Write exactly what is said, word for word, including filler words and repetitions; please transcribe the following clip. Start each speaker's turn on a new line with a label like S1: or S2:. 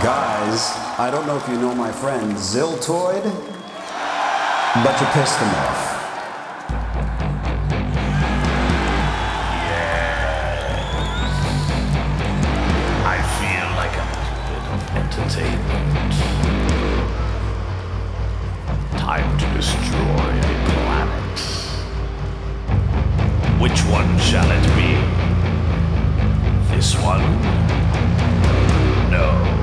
S1: Guys, I don't know if you know my friend Ziltoid, but you pissed him off.
S2: I feel like a little bit of entertainment. Time to destroy a planet. Which one shall it be? This one? No.